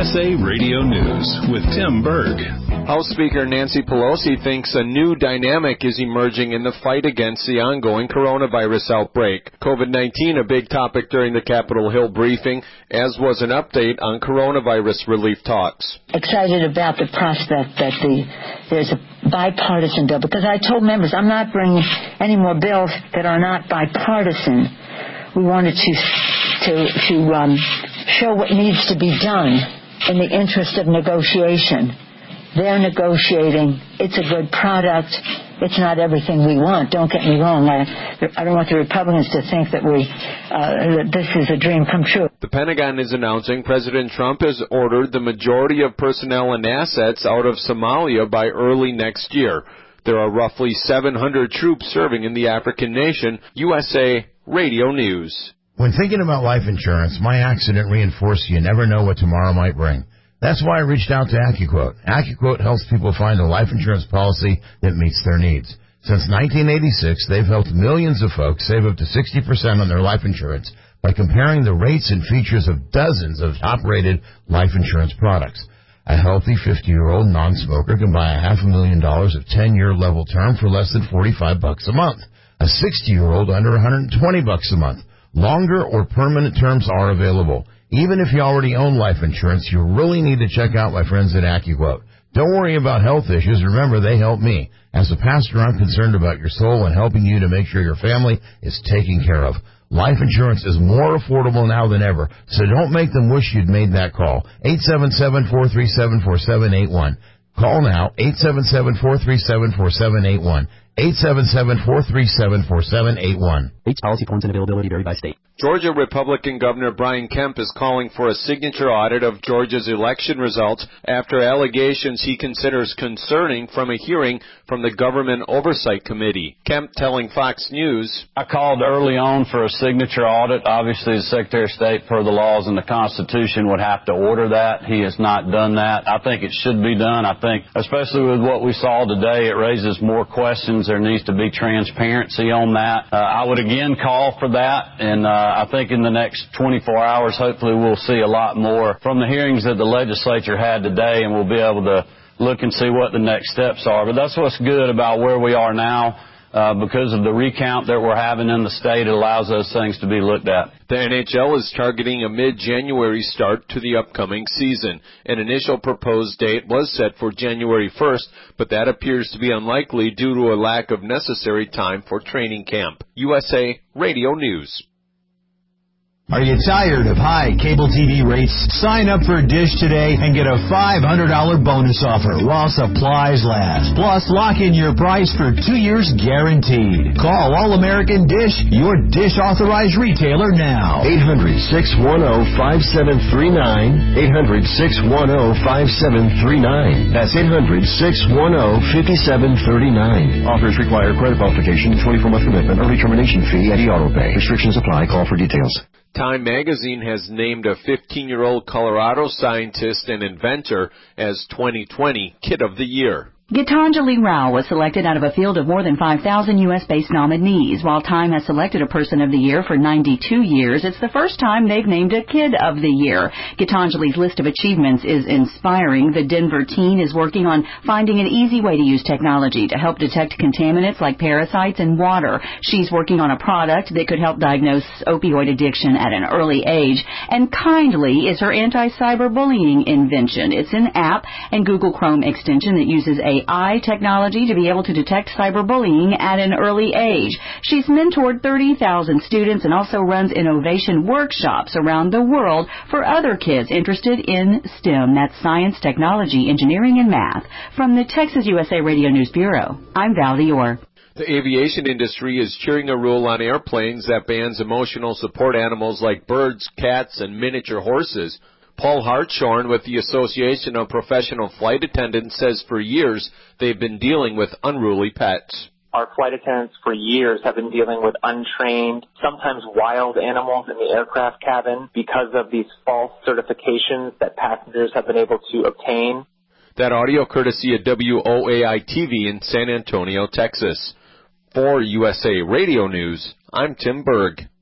USA Radio News with Tim Berg. House Speaker Nancy Pelosi thinks a new dynamic is emerging in the fight against the ongoing coronavirus outbreak. COVID-19 a big topic during the Capitol Hill briefing, as was an update on coronavirus relief talks. Excited about the prospect that there's a bipartisan bill, because I told members I'm not bringing any more bills that are not bipartisan. We wanted to show what needs to be done in the interest of negotiation. They're negotiating. It's a good product. It's not everything we want. Don't get me wrong. I don't want the Republicans to think that this is a dream come true. The Pentagon is announcing President Trump has ordered the majority of personnel and assets out of Somalia by early next year. There are roughly 700 troops serving in the African nation. USA Radio News. When thinking about life insurance, my accident reinforced you never know what tomorrow might bring. That's why I reached out to AccuQuote. AccuQuote helps people find a life insurance policy that meets their needs. Since 1986, they've helped millions of folks save up to 60% on their life insurance by comparing the rates and features of dozens of top-rated life insurance products. A healthy 50-year-old non-smoker can buy $500,000 of 10-year level term for less than $45 a month. A 60-year-old under $120 a month. Longer or permanent terms are available. Even if you already own life insurance, you really need to check out my friends at AccuQuote. Don't worry about health issues. Remember, they help me. As a pastor, I'm concerned about your soul and helping you to make sure your family is taken care of. Life insurance is more affordable now than ever, so don't make them wish you'd made that call. 877-437-4781. Call now, 877-437-4781. 877-437-4781. Each policy forms and availability vary by state. Georgia Republican Governor Brian Kemp is calling for a signature audit of Georgia's election results after allegations he considers concerning from a hearing from the Government Oversight Committee. Kemp telling Fox News, I called early on for a signature audit. Obviously, the Secretary of State, per the laws and the Constitution, would have to order that. He has not done that. I think it should be done. I think, especially with what we saw today, it raises more questions. There needs to be transparency on that. I would again call for that, and I think in the next 24 hours, hopefully we'll see a lot more from the hearings that the legislature had today, and we'll be able to look and see what the next steps are. But that's what's good about where we are now. Because of the recount that we're having in the state, it allows those things to be looked at. The NHL is targeting a mid-January start to the upcoming season. An initial proposed date was set for January 1st, but that appears to be unlikely due to a lack of necessary time for training camp. USA Radio News. Are you tired of high cable TV rates? Sign up for Dish today and get a $500 bonus offer while supplies last. Plus, lock in your price for 2 years guaranteed. Call All-American Dish, your Dish authorized retailer now. 800-610-5739. 800-610-5739. That's 800-610-5739. Offers require credit qualification, 24-month commitment, early termination fee, and auto pay. Restrictions apply. Call for details. Time magazine has named a 15-year-old Colorado scientist and inventor as 2020 Kid of the Year. Gitanjali Rao was selected out of a field of more than 5,000 U.S.-based nominees. While Time has selected a Person of the Year for 92 years, it's the first time they've named a Kid of the Year. Gitanjali's list of achievements is inspiring. The Denver teen is working on finding an easy way to use technology to help detect contaminants like parasites in water. She's working on a product that could help diagnose opioid addiction at an early age. And Kindly is her anti-cyberbullying invention. It's an app and Google Chrome extension that uses AI technology to be able to detect cyberbullying at an early age. She's mentored 30,000 students and also runs innovation workshops around the world for other kids interested in STEM. That's science, technology, engineering, and math. From the Texas USA Radio News Bureau, I'm Val Dior. The aviation industry is cheering a rule on airplanes that bans emotional support animals like birds, cats, and miniature horses. Paul Hartshorn with the Association of Professional Flight Attendants says for years they've been dealing with unruly pets. Our flight attendants for years have been dealing with untrained, sometimes wild animals in the aircraft cabin because of these false certifications that passengers have been able to obtain. That audio courtesy of WOAI-TV in San Antonio, Texas. For USA Radio News, I'm Tim Berg.